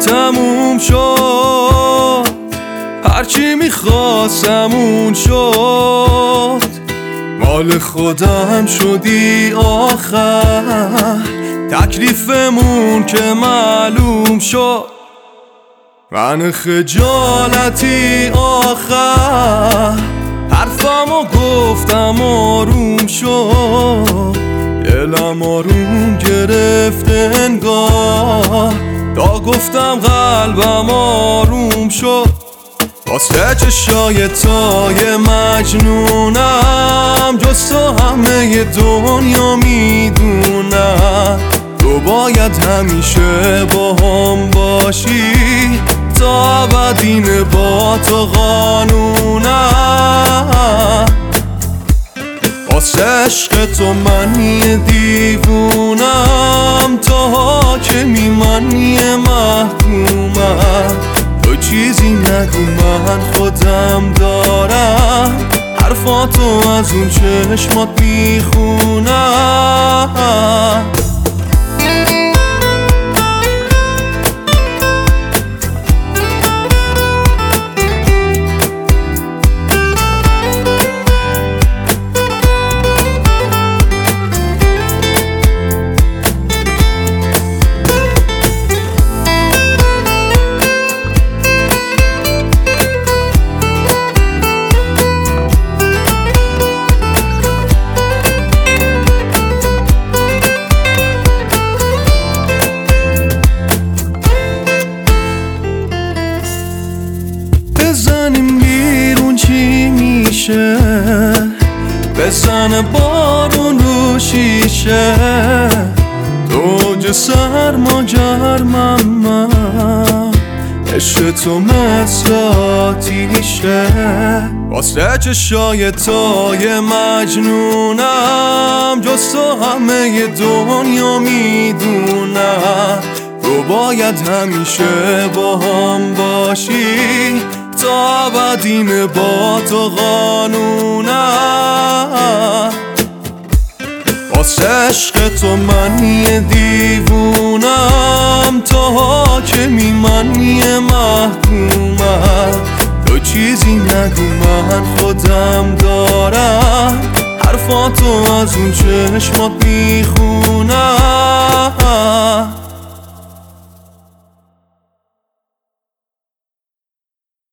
تموم شد، هرچی میخواستم اون شد، مال خودم شدی آخر، تکلیفمون که معلوم شد. من خجالتی آخر حرفمو گفتم آروم شد، دلم آروم گرفت انگار، تا گفتم قلبم آروم شد. واسه چشای تای مجنونم جز تو همه دنیا میدونم، تو باید همیشه با هم باشی، تا ابدین با تو قانونم. واسه عشق تو من یه دیوونم، تا حاکمی من یه محکومم، تو چیزی نگو من خودم دارم، حرفاتو از اون چشمات میخونم. بزنیم بیرون چی میشه، بزن بارون رو شیشه، دوج سرما گرمم من، عشق تو مثل آتیشه. واسه چشای تای مجنونم جز تو همه دنیا میدونم، تو باید همیشه با هم باشی، تا ابدین با تو قانونم. واسه عشق تو من یه دیوونم، تا حاکمی من یه محکومم، تو چیزی نگو من خودم دارم، حرفاتو از اون چشمات میخونم.